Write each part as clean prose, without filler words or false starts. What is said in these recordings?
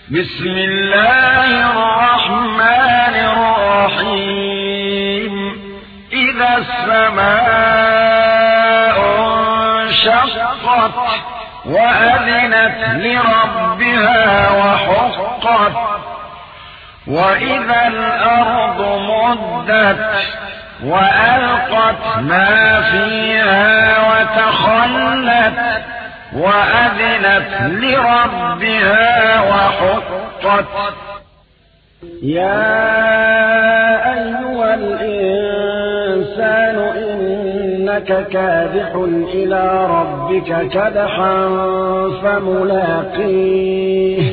بسم الله الرحمن الرحيم إذا السماء انشقت وأذنت لربها وحقت وإذا الأرض مدت وألقت ما فيها وتخلت وأذنت لربها وحقت يا أيها الإنسان إنك كادح إلى ربك كدحا فملاقيه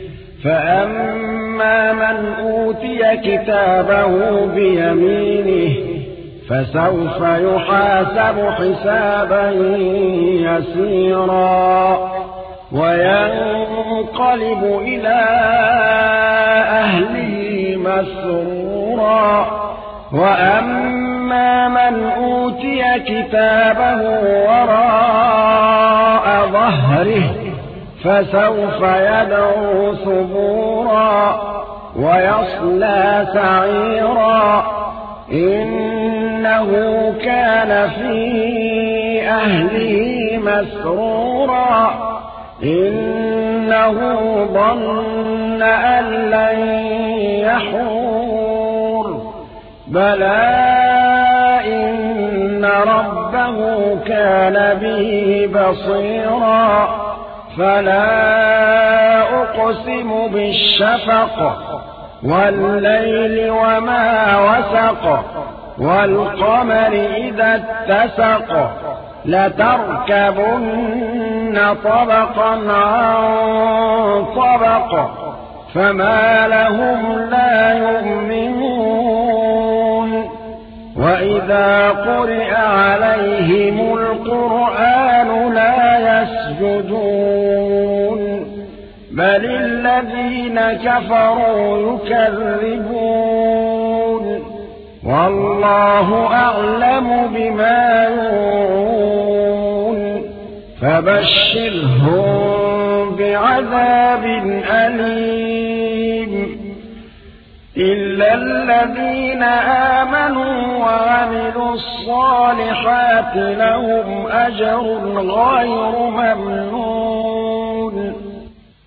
فأما من أوتي كتابه بيمينه فسوف يحاسب حسابا يسيرا وينقلب إلى أهله مسرورا وأما من أوتي كتابه وراء ظهره فسوف يدعو ثبورا ويصلى سعيرا إنه كان في أهله مسرورا إنه ظن أن لن يحور بلى إن ربه كان به بصيرا فلا أقسم بالشفق والليل وما وسق والقمر إذا اتسق لتركبن طبقا عن طبق فما لهم لا يؤمنون وإذا قرئ عليهم القرآن لا يسجدون بل الذين كفروا يكذبون والله أعلم بما يوعون فبشرهم بعذاب أليم إلا الذين آمنوا وعملوا الصالحات لهم أجر غير ممنون